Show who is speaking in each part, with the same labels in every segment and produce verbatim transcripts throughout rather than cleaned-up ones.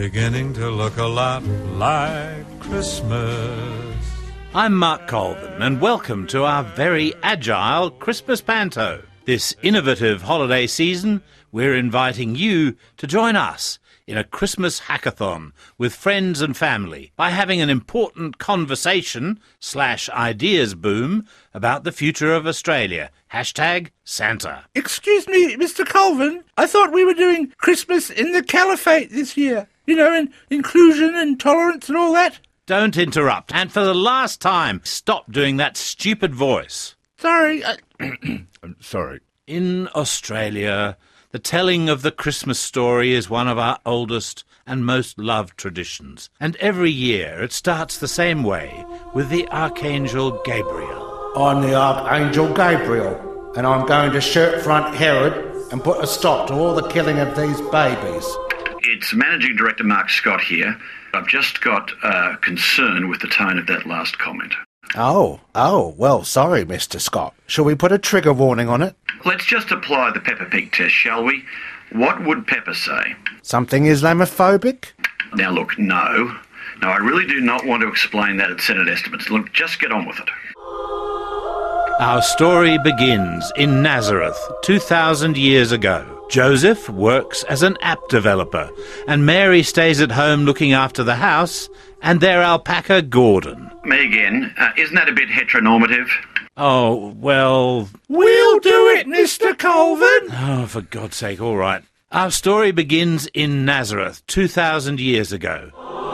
Speaker 1: beginning to look a lot like Christmas.
Speaker 2: I'm Mark Colvin, and welcome to our very agile Christmas Panto. This innovative holiday season, we're inviting you to join us in a Christmas hackathon with friends and family by having an important conversation slash ideas boom about the future of Australia. Hashtag Santa.
Speaker 3: Excuse me, Mister Colvin, I thought we were doing Christmas in the Caliphate this year. You know, in inclusion and tolerance and all that.
Speaker 2: Don't interrupt. And for the last time, stop doing that stupid voice.
Speaker 3: Sorry. I...
Speaker 4: I'm sorry.
Speaker 2: In Australia, the telling of the Christmas story is one of our oldest and most loved traditions. And every year it starts the same way, with the Archangel Gabriel.
Speaker 5: I'm the Archangel Gabriel, and I'm going to shirt front Herod and put a stop to all the killing of these babies.
Speaker 6: It's Managing Director Mark Scott here. I've just got uh, concern with the tone of that last comment.
Speaker 5: Oh, oh, well, sorry, Mister Scott. Shall we put a trigger warning on it?
Speaker 6: Let's just apply the Peppa Pig test, shall we? What would Peppa say?
Speaker 5: Something Islamophobic?
Speaker 6: Now look, no. No, I really do not want to explain that at Senate estimates. Look, just get on with it.
Speaker 2: Our story begins in Nazareth, two thousand years ago. Joseph works as an app developer, and Mary stays at home looking after the house, and their alpaca Gordon.
Speaker 6: Me again. Uh, isn't that a bit heteronormative?
Speaker 2: Oh, well...
Speaker 3: We'll do it, Mister Colvin!
Speaker 2: Oh, for God's sake, all right. Our story begins in Nazareth, two thousand years ago.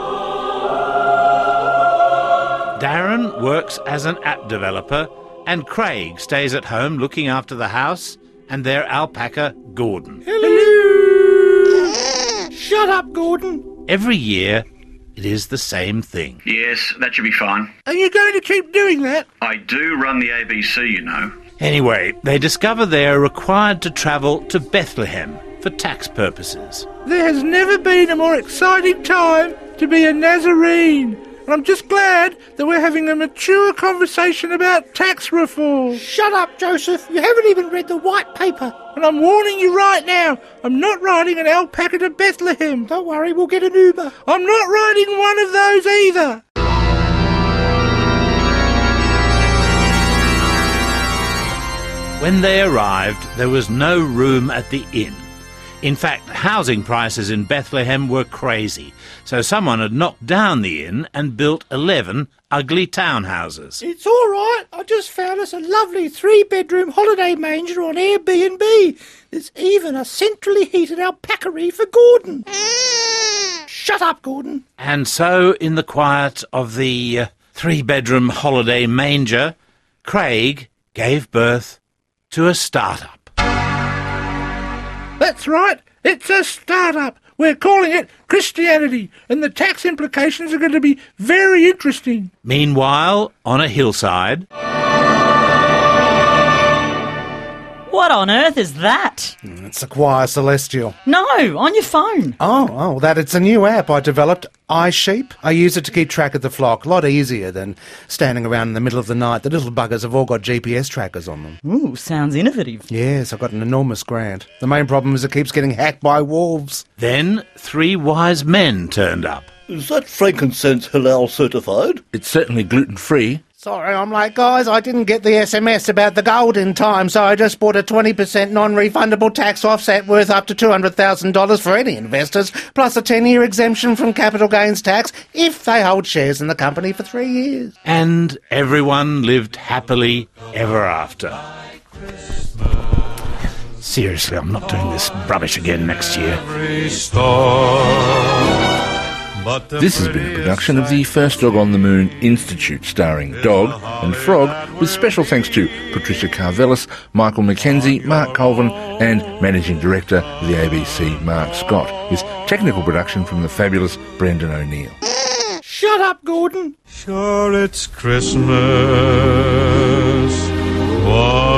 Speaker 2: Darren works as an app developer, and Craig stays at home looking after the house and their alpaca Gordon.
Speaker 3: Hello! Shut up, Gordon!
Speaker 2: Every year, it is the same thing.
Speaker 6: Yes, that should be fine.
Speaker 3: Are you going to keep doing that?
Speaker 6: I do run the A B C, you know.
Speaker 2: Anyway, they discover they are required to travel to Bethlehem for tax purposes.
Speaker 3: There has never been a more exciting time to be a Nazarene. And I'm just glad that we're having a mature conversation about tax reform.
Speaker 7: Shut up, Joseph. You haven't even read the white paper.
Speaker 3: And I'm warning you right now, I'm not riding an alpaca to Bethlehem.
Speaker 7: Don't worry, we'll get an Uber.
Speaker 3: I'm not riding one of those either.
Speaker 2: When they arrived, there was no room at the inn. In fact, housing prices in Bethlehem were crazy, so someone had knocked down the inn and built eleven ugly townhouses.
Speaker 7: It's all right. I just found us a lovely three-bedroom holiday manger on Airbnb. There's even a centrally heated alpaca-ry for Gordon. Shut up, Gordon.
Speaker 2: And so, in the quiet of the uh, three-bedroom holiday manger, Craig gave birth to a startup.
Speaker 3: That's right, it's a startup. We're calling it Christianity, and the tax implications are going to be very interesting.
Speaker 2: Meanwhile, on a hillside...
Speaker 8: What on earth is that?
Speaker 5: It's a choir celestial.
Speaker 8: No, on your phone.
Speaker 5: Oh, oh, that it's a new app I developed, iSheep. I use it to keep track of the flock. A lot easier than standing around in the middle of the night. The little buggers have all got G P S trackers on them.
Speaker 8: Ooh, sounds innovative.
Speaker 5: Yes, I've got an enormous grant. The main problem is it keeps getting hacked by wolves.
Speaker 2: Then three wise men turned up.
Speaker 9: Is that frankincense halal certified?
Speaker 4: It's certainly gluten-free.
Speaker 5: Sorry, I'm late, guys. I didn't get the S M S about the gold in time, so I just bought a twenty percent non-refundable tax offset worth up to two hundred thousand dollars for any investors, plus a ten-year exemption from capital gains tax if they hold shares in the company for three years.
Speaker 2: And everyone lived happily ever after. Seriously, I'm not doing this rubbish again next year.
Speaker 4: This has been a production of the First Dog on the Moon Institute, starring Dog and Frog, with special thanks to Patricia Carvelis, Michael McKenzie, Mark Colvin, and Managing Director of the A B C, Mark Scott. His technical production from the fabulous Brendan O'Neill.
Speaker 7: Shut up, Gordon.
Speaker 1: Sure, it's Christmas. Why?